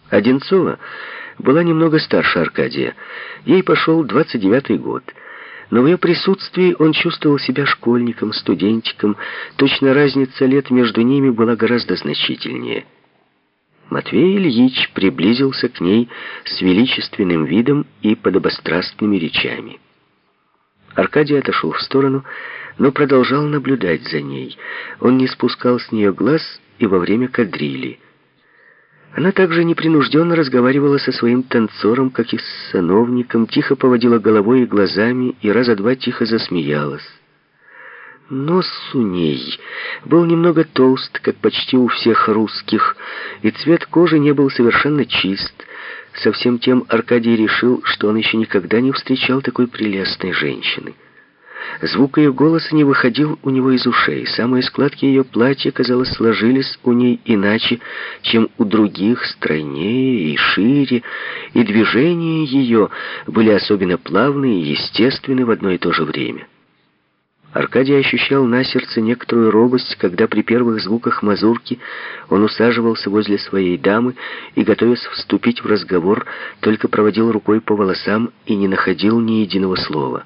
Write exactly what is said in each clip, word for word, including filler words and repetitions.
Одинцова была немного старше Аркадия. Ей пошел двадцать девятый год. Но в ее присутствии он чувствовал себя школьником, студентиком. Точно разница лет между ними была гораздо значительнее. Матвей Ильич приблизился к ней с величественным видом и подобострастными речами. Аркадий отошел в сторону, но продолжал наблюдать за ней. Он не спускал с нее глаз и во время кадрили. Она также непринужденно разговаривала со своим танцором, как и с сановником, тихо поводила головой и глазами и раза два тихо засмеялась. Нос у ней был немного толст, как почти у всех русских, и цвет кожи не был совершенно чист. Со всем тем Аркадий решил, что он еще никогда не встречал такой прелестной женщины. Звук ее голоса не выходил у него из ушей. Самые складки ее платья, казалось, сложились у ней иначе, чем у других, стройнее и шире, и движения ее были особенно плавные и естественны в одно и то же время. Аркадий ощущал на сердце некоторую робость, когда при первых звуках мазурки он усаживался возле своей дамы и, готовясь вступить в разговор, только проводил рукой по волосам и не находил ни единого слова.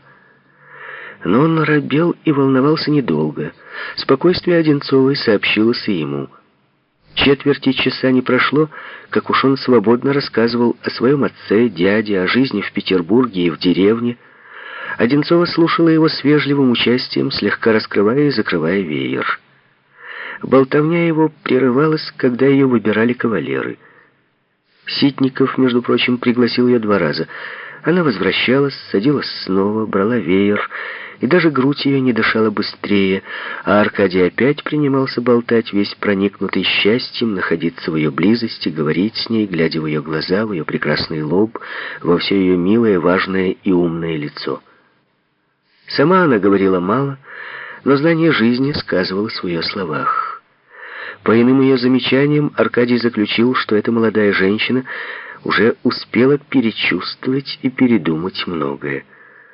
Но он робел и волновался недолго. Спокойствие Одинцовой сообщилось и ему. Четверти часа не прошло, как уж он свободно рассказывал о своем отце, дяде, о жизни в Петербурге и в деревне. Одинцова слушала его с вежливым участием, слегка раскрывая и закрывая веер. Болтовня его прерывалась, когда ее выбирали кавалеры. Ситников, между прочим, пригласил ее два раза. Она возвращалась, садилась снова, брала веер, и даже грудь ее не дышала быстрее, а Аркадий опять принимался болтать, весь проникнутый счастьем находиться в ее близости, говорить с ней, глядя в ее глаза, в ее прекрасный лоб, во все ее милое, важное и умное лицо. Сама она говорила мало, но знание жизни сказывалось в ее словах. По иным ее замечаниям Аркадий заключил, что эта молодая женщина уже успела перечувствовать и передумать многое.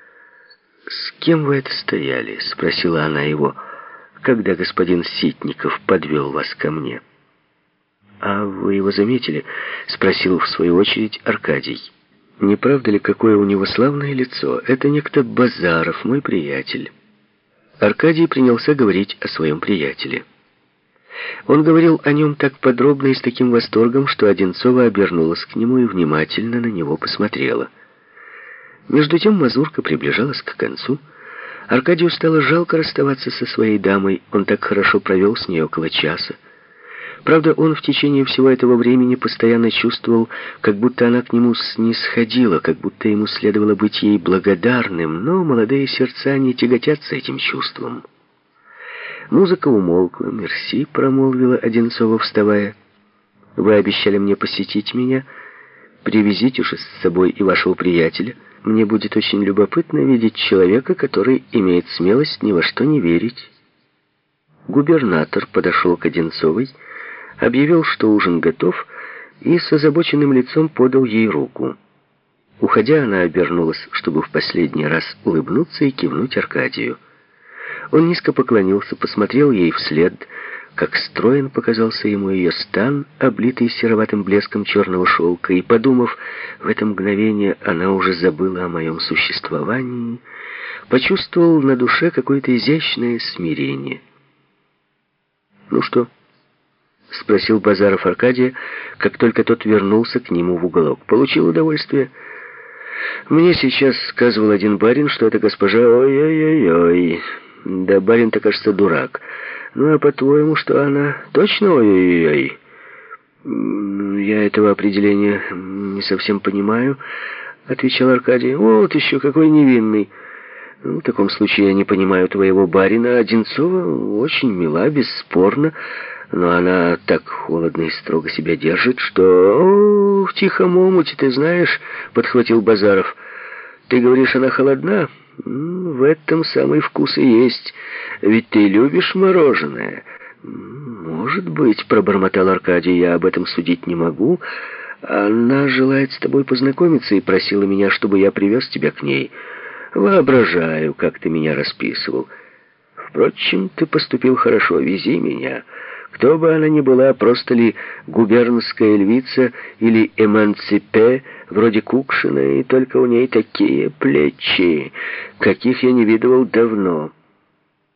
«С кем вы это стояли?» — спросила она его, «когда господин Ситников подвел вас ко мне». «А вы его заметили?» — спросил в свою очередь Аркадий. «Не правда ли, какое у него славное лицо? Это некто Базаров, мой приятель». Аркадий принялся говорить о своем приятеле. Он говорил о нем так подробно и с таким восторгом, что Одинцова обернулась к нему и внимательно на него посмотрела. Между тем мазурка приближалась к концу. Аркадию стало жалко расставаться со своей дамой. Он так хорошо провел с ней около часа. Правда, он в течение всего этого времени постоянно чувствовал, как будто она к нему снисходила, как будто ему следовало быть ей благодарным, но молодые сердца не тяготятся этим чувством. Музыка умолкла. «Мерси», — промолвила Одинцова, вставая. «Вы обещали мне посетить меня. Привезите же с собой и вашего приятеля. Мне будет очень любопытно видеть человека, который имеет смелость ни во что не верить». Губернатор подошел к Одинцовой, объявил, что ужин готов, и с озабоченным лицом подал ей руку. Уходя, она обернулась, чтобы в последний раз улыбнуться и кивнуть Аркадию. Он низко поклонился, посмотрел ей вслед. Как строен показался ему ее стан, облитый сероватым блеском черного шелка, и, подумав, в это мгновение она уже забыла о моем существовании, почувствовал на душе какое-то изящное смирение. «Ну что?» — спросил Базаров Аркадия, как только тот вернулся к нему в уголок. «Получил удовольствие?» «Мне сейчас сказывал один барин, что это госпожа... Ой-ой-ой-ой. Да барин-то, кажется, дурак. Ну, а по-твоему, что она точно ой-ой-ой?» «Я этого определения не совсем понимаю», — отвечал Аркадий. «Вот еще какой невинный. Ну, в таком случае я не понимаю твоего барина. Одинцова очень мила, бесспорно, но она так холодно и строго себя держит, что... О, в тихом омуте, ты знаешь», — подхватил Базаров. «Ты говоришь, она холодна? В этом самый вкус и есть. Ведь ты любишь мороженое». «Может быть», — пробормотал Аркадий, — «я об этом судить не могу. Она желает с тобой познакомиться и просила меня, чтобы я привез тебя к ней. Воображаю, как ты меня расписывал. Впрочем, ты поступил хорошо, вези меня. К Кто бы она ни была, просто ли губернская львица или эмансипе, вроде Кукшина, и только у ней такие плечи, каких я не видывал давно.